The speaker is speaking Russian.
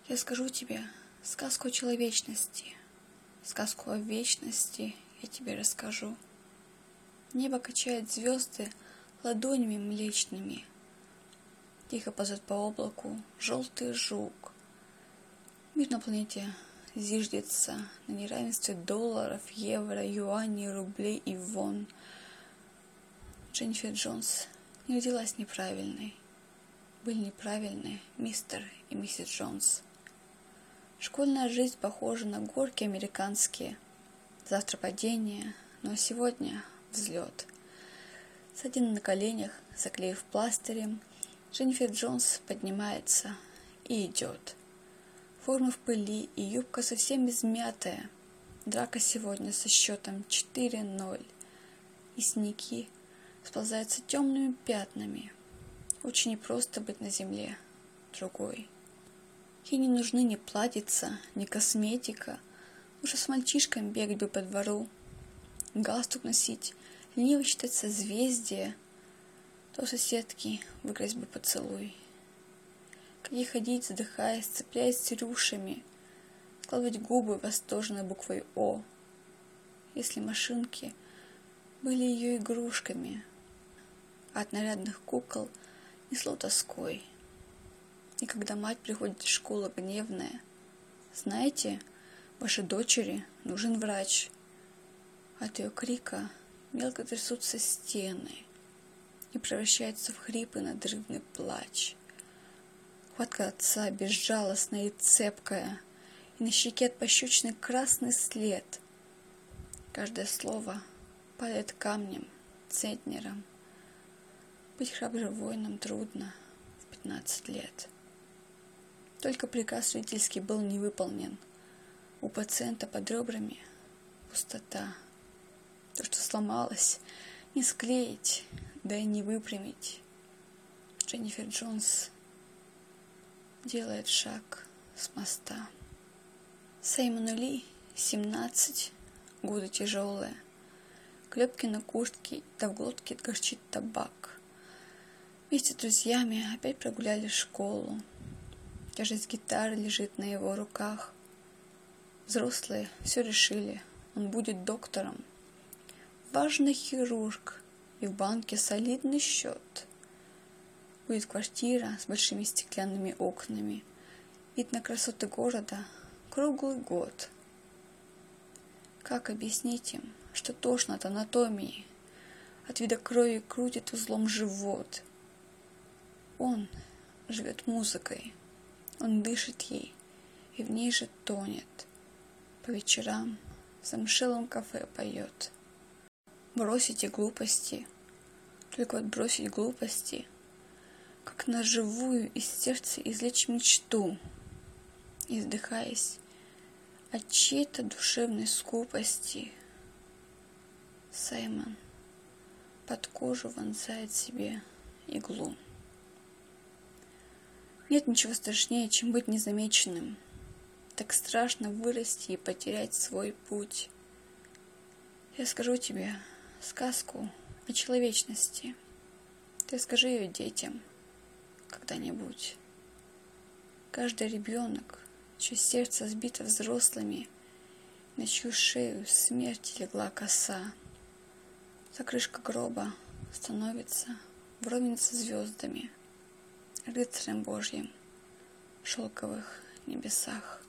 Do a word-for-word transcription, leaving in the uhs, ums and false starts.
Я скажу тебе сказку о человечности, сказку о вечности я тебе расскажу. Небо качает звезды ладонями млечными. Тихо ползет по облаку желтый жук. Мир на планете зиждется на неравенстве долларов, евро, юаней, рублей и вон. Дженнифер Джонс не родилась неправильной. Были неправильны мистер и миссис Джонс. Школьная жизнь похожа на горки американские. Завтра падение, но сегодня взлет. Садина на коленях, заклеив пластырем, Дженнифер Джонс поднимается и идет. Форма в пыли и юбка совсем измятая. Драка сегодня со счетом четыре ноль. И синяки сползаются темными пятнами. Очень непросто быть на земле другой. Ей не нужны ни платьица, ни косметика. Лучше с мальчишками бегать бы по двору, галстук носить, лениво читать созвездия, то соседки выкрасть бы поцелуй. Как ей ходить, задыхаясь, цепляясь цирюшами, складывать губы восторженной буквой О. Если машинки были ее игрушками, а от нарядных кукол несло тоской. И когда мать приходит из школы гневная: «Знаете, вашей дочери нужен врач», от ее крика мелко трясутся стены и превращаются в хрип и надрывный плач. Хватка отца безжалостная и цепкая, и на щеке от пощечины красный след. Каждое слово падает камнем, центнером. Быть храбрым воином трудно в пятнадцать лет. Только приказ родительский был не выполнен. У пациента под ребрами пустота. То, что сломалось, не склеить, да и не выпрямить. Дженнифер Джонс делает шаг с моста. Саймону Ли семнадцать, годы тяжелые. Клепки на куртке, да в глотке горчит табак. Вместе с друзьями опять прогуляли школу. Тяжесть гитары лежит на его руках. Взрослые все решили, он будет доктором. Важный хирург, и в банке солидный счет. Будет квартира с большими стеклянными окнами. Вид на красоты города круглый год. Как объяснить им, что тошно от анатомии? От вида крови крутит узлом живот. Он живет музыкой. Он дышит ей и в ней же тонет. По вечерам в замшелом кафе поет. Бросите глупости, только вот бросить глупости, как на живую из сердца извлечь мечту, и, вздыхаясь от чьей-то душевной скупости, Саймон под кожу вонзает себе иглу. Нет ничего страшнее, чем быть незамеченным. Так страшно вырасти и потерять свой путь. Я скажу тебе сказку о человечности. Ты скажи ее детям когда-нибудь. Каждый ребенок, чье сердце сбито взрослыми, на чью шею смерть легла коса, та крышка гроба становится вровень со звездами, рыцарем Божьим в шелковых небесах.